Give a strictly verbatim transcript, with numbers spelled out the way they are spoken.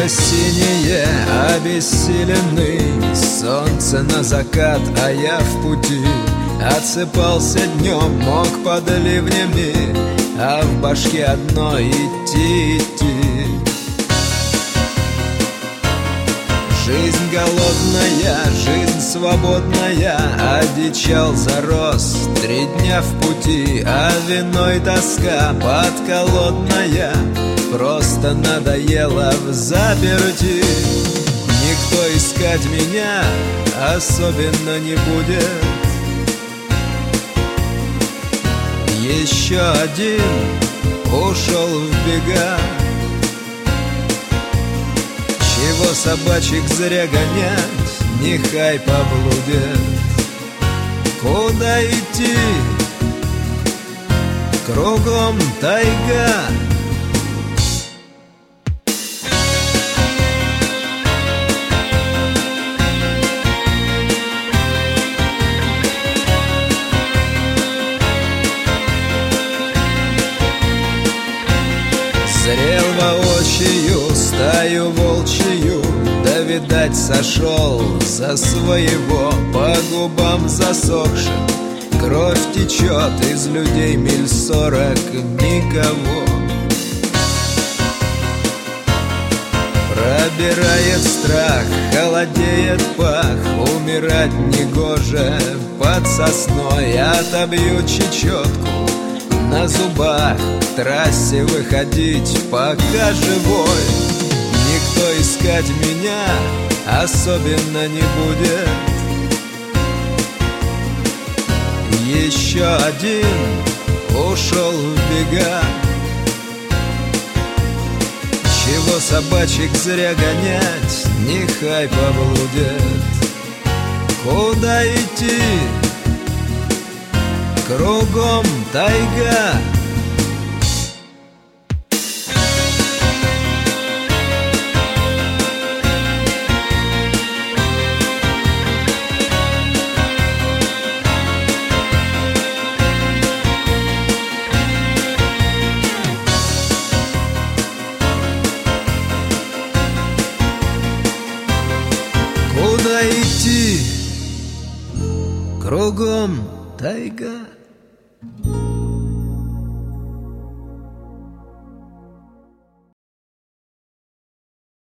Небо синее, обессиленный, солнце на закат, а я в пути. Отсыпался днем, мог под ливнями, а в башке одно идти, идти. Жизнь голодная, жизнь свободная, одичал, зарос, три дня в пути, а виной тоска подколодная просто надоела взаперти. Никто искать меня особенно не будет. Еще один ушел в бега. Чего собачек зря гонять, нехай поблудят. Куда идти? Кругом тайга. Зрел воочию стаю волчью, да, видать, сошел за своего. По губам засохшим кровь течет, из людей миль сорок никого. Пробирает страх, холодеет пах, умирать негоже под сосной. Отобью чечетку на зубах, к трассе выходить пока живой. Никто искать меня особенно не будет. Еще один ушел в бега. Чего собачек зря гонять, нехай поблудят. Куда идти? Кругом тайга. Куда идти? Кругом тайга.